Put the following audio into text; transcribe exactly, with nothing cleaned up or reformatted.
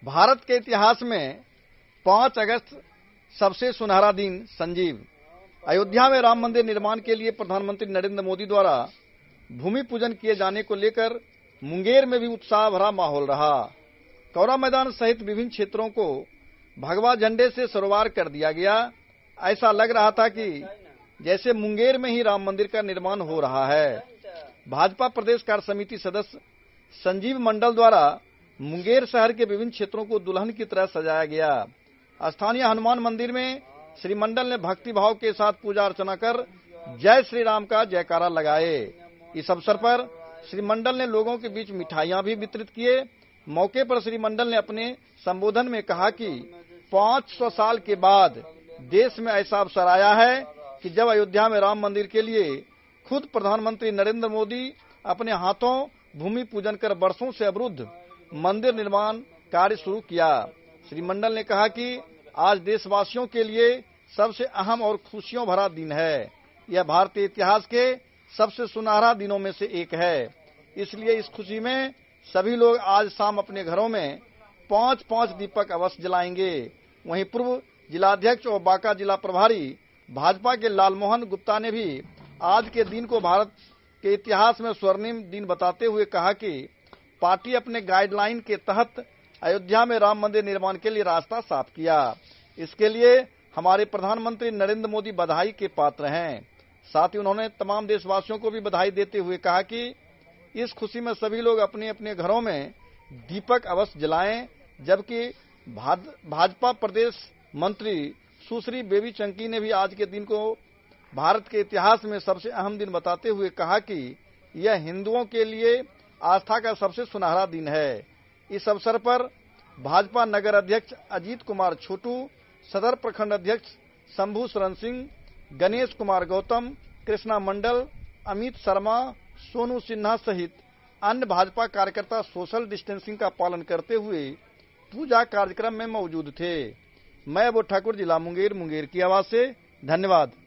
भारत के इतिहास में पाँच अगस्त सबसे सुनहरा दिन संजीव। अयोध्या में राम मंदिर निर्माण के लिए प्रधानमंत्री नरेंद्र मोदी द्वारा भूमि पूजन किए जाने को लेकर मुंगेर में भी उत्साह भरा माहौल रहा। कौरा मैदान सहित विभिन्न क्षेत्रों को भगवा झंडे से सरोवार कर दिया गया। ऐसा लग रहा था कि जैसे मुंगेर में ही राम मंदिर का निर्माण हो रहा है। भाजपा प्रदेश कार्य समिति सदस्य संजीव मंडल द्वारा मुंगेर शहर के विभिन्न क्षेत्रों को दुल्हन की तरह सजाया गया। स्थानीय हनुमान मंदिर में श्री मंडल ने भक्ति भाव के साथ पूजा अर्चना कर जय श्री राम का जयकारा लगाए। इस अवसर पर श्री मंडल ने लोगों के बीच मिठाइयां भी वितरित किए। मौके पर श्री मंडल ने अपने संबोधन में कहा कि पाँच सौ साल के बाद देश में ऐसा अवसर आया है कि जब अयोध्या में राम मंदिर के लिए खुद प्रधानमंत्री नरेंद्र मोदी अपने हाथों भूमि पूजन कर वर्षों से अवरुद्ध मंदिर निर्माण कार्य शुरू किया। श्री मंडल ने कहा कि आज देशवासियों के लिए सबसे अहम और खुशियों भरा दिन है। यह भारतीय इतिहास के सबसे सुनहरा दिनों में से एक है। इसलिए इस खुशी में सभी लोग आज शाम अपने घरों में पांच पांच दीपक अवश्य जलाएंगे। वहीं पूर्व जिलाध्यक्ष और बांका जिला प्रभारी भाजपा के लालमोहन गुप्ता ने भी आज के दिन को भारत के इतिहास में स्वर्णिम दिन बताते हुए कहा कि पार्टी अपने गाइडलाइन के तहत अयोध्या में राम मंदिर निर्माण के लिए रास्ता साफ किया। इसके लिए हमारे प्रधानमंत्री नरेंद्र मोदी बधाई के पात्र हैं। साथ ही उन्होंने तमाम देशवासियों को भी बधाई देते हुए कहा कि इस खुशी में सभी लोग अपने अपने घरों में दीपक अवश्य जलाएं। जबकि भाजपा प्रदेश मंत्री सुश्री बेबी चंकी ने भी आज के दिन को भारत के इतिहास में सबसे अहम दिन बताते हुए कहा कि यह हिंदुओं के लिए आस्था का सबसे सुनहरा दिन है। इस अवसर पर भाजपा नगर अध्यक्ष अजीत कुमार छोटू, सदर प्रखंड अध्यक्ष शंभू शरण सिंह, गणेश कुमार गौतम, कृष्णा मंडल, अमित शर्मा, सोनू सिन्हा सहित अन्य भाजपा कार्यकर्ता सोशल डिस्टेंसिंग का पालन करते हुए पूजा कार्यक्रम में मौजूद थे। मैं वो ठाकुर, जिला मुंगेर, मुंगेर की आवाज से धन्यवाद।